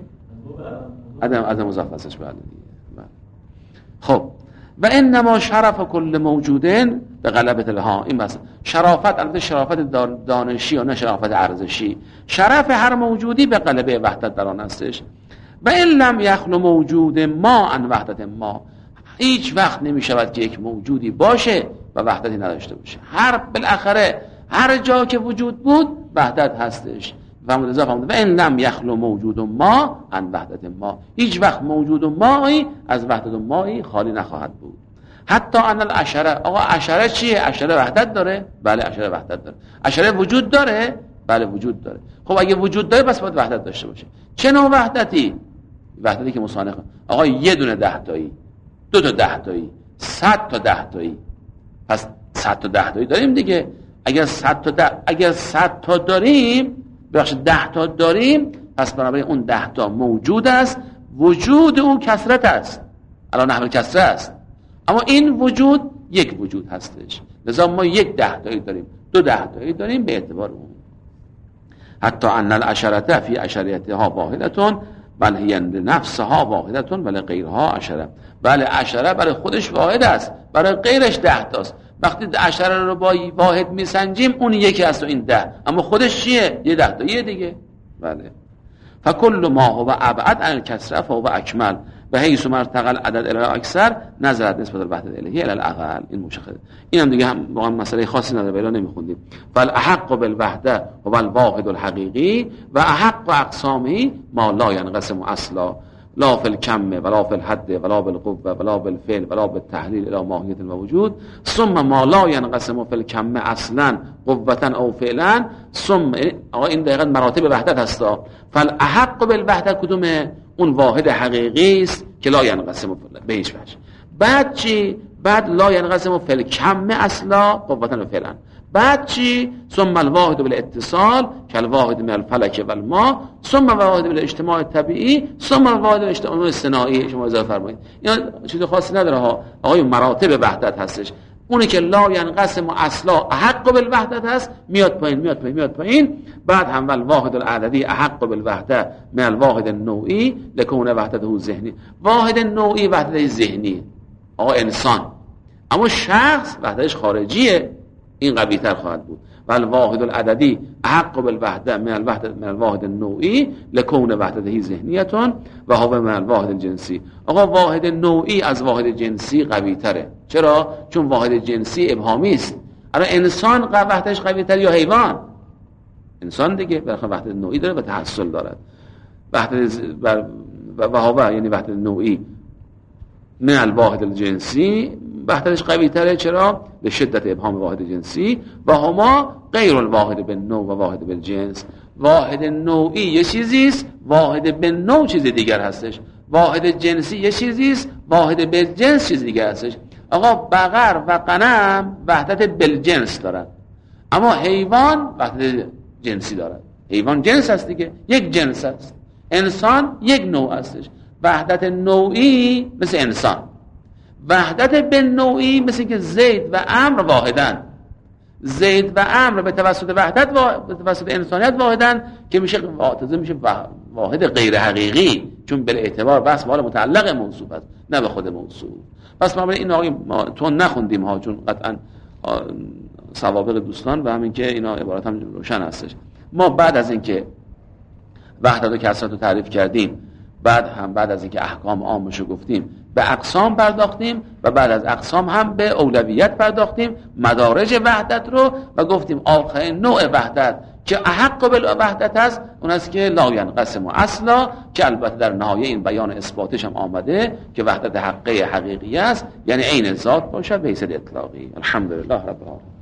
عدم مضاف ازش بعد دیگه. خب و انما شرف کل موجودن به غلبت الها. این مثلا شرافت، البته شرافت دانشی و نه شرافت ارزشی. شرف هر موجودی به غلبه وحدت در آن هستش. و ان لم یخلو موجود ما عن وحدت ما، هیچ وقت نمی شود که یک موجودی باشه و وحدتی نداشته باشه. بالاخره هر جا که وجود بود وحدت هستش. و ان لم یخلو موجود ما عن وحدت ما، هیچ وقت موجود مایی از وحدت مایی خالی نخواهد بود. حتی ان العشره، آقا عشره چیه؟ عشره وحدت داره؟ بله عشره وحدت داره. عشره وجود داره؟ بله وجود داره. خب اگه وجود داره پس باید وحدت داشته باشه. چه نوع وحدتی؟ وحدتی که مسانخ، آقا یه دونه 10 تایی، 2 تا 10 تایی، 100 تا 10 تایی. پس 100 تا 10 تایی داریم دیگه. اگر 100 تا داریم، بخش 10 تا داریم، پس بنابراین اون 10 تا موجود است. وجود اون کثرت است، الان نحو کثره است، اما این وجود یک وجود هستش. لذا ما یک 10 تایی داریم، 2 10 تایی داریم به اعتبار اون. حتی ان العشرة فی عشریتها واحدتون بل هی نفسها واحدتون ولی غیرها عشره. بله عشره برای خودش واحد است، برای غیرش 10 تاست. وقتی عشره رو با واحد میسنجیم اون یکی است و این 10، اما خودش چیه؟ یه 10 تاییه دیگه. بله. فکل ما هو ابعد عن الکسره فهو اکمل و حیث مرتقى العدد الی الاکثر نظرت نسبت الوحدت الهی الی الاقل. این مشخصه. اینم دیگه هم واقعا مسئله خاصی نداره، بالا نمیخوندیم. فالاحق بالوحده هو الواحد الحقیقی و احق اقسامه ما لا ينقسم اصلا لا فی الکم ولا فی الحد ولا بالقوه ولا بالفعل ولا بالتحلیل الی ماهیت الوجود ثم ما لا ينقسم فی الکم اصلا قوه او فعلا ثم. آقا این دقیقاً مراتب وحدت هستا. فالاحق بالوحده کدومه؟ اون واحد حقیقی است که لا ینقسم به هیچ وجه. بعد چی؟ بعد لا ینقسم فی الکم اصلا قوه و فعلا. بعد چی؟ ثم الواحد بالاتصال کالواحد من الفلک و الماء، ثم الواحد بالاجتماع الطبیعی، ثم الواحد بالاجتماع الصناعی. شما اضافه فرمایید. اینا چیز خاصی نداره ها، آقای مراتب وحدت هستش. اونی که لا ینقسم اصلا احق بالوحدت هست میاد پایین میاد پایین میاد پایین. بعد هم الواحد العددی احق بالوحدت من الواحد النوعی لکون وحدته ذهنی. واحد نوعی وحدت ذهنی، آقا انسان، اما شخص وحدتش خارجیه، این قوی تر خواهد بود. و الواحد العددی احق بالوحده من الواحد النوعی لکون وحدته ذهنیتون و هو من الواحد الجنسی. آقا واحد نوعی از واحد جنسی قوی تره. چرا؟ چون واحد جنسی ابهامی است. الان انسان وحدتش قوی تر یا حیوان؟ انسان دیگه برخلاف وحدت نوعی داره و تحصل دارد. وحدت و هو یعنی وحدت نوعی من الواحد الجنسی وحدتش قوی تره. چرا؟ به شدت ابهام واحد جنسی. و هما غیر الواحد بالنوع و واحد بالجنس. واحد نوعی یه چیزیست، واحد بالنوع چیز دیگر هستش. واحد جنسی یه چیزیست، واحد بالجنس چیز دیگر هستش. آقا بقر و غنم وحدت بالجنس دارن، اما حیوان وحدت جنسی دارن. حیوان جنس هست دیگه، یک جنس هست. انسان یک نوع هستش. وحدت نوعی مثل انسان، وحدت بالنوعی مثل که زید و عمرو واحدن. زید و عمرو به توسط وحدت به توسط انسانیت واحدن که میشه واحد غیر حقیقی، چون به اعتبار بس مال متعلق موصوف است نه به خود موصوف. پس ما این آقای ما تو نخوندیم ها، چون قطعا سوابق دوستان و همین که اینا عبارت هم روشن هستش. ما بعد از اینکه وحدت و کثرت رو تعریف کردیم، بعد از اینکه احکام عامشو گفتیم، به اقسام پرداختیم و بعد از اقسام هم به اولویت پرداختیم، مدارج وحدت رو، و گفتیم آخرین نوع وحدت که احق بالوحدت هست اون است که لا ینقسم اصلا، که البته در نهایه این بیان اثباتش هم آمده که وحدت حقیقی است، یعنی عین ذات باشد به حیث اطلاقی. الحمدلله رب العالمین.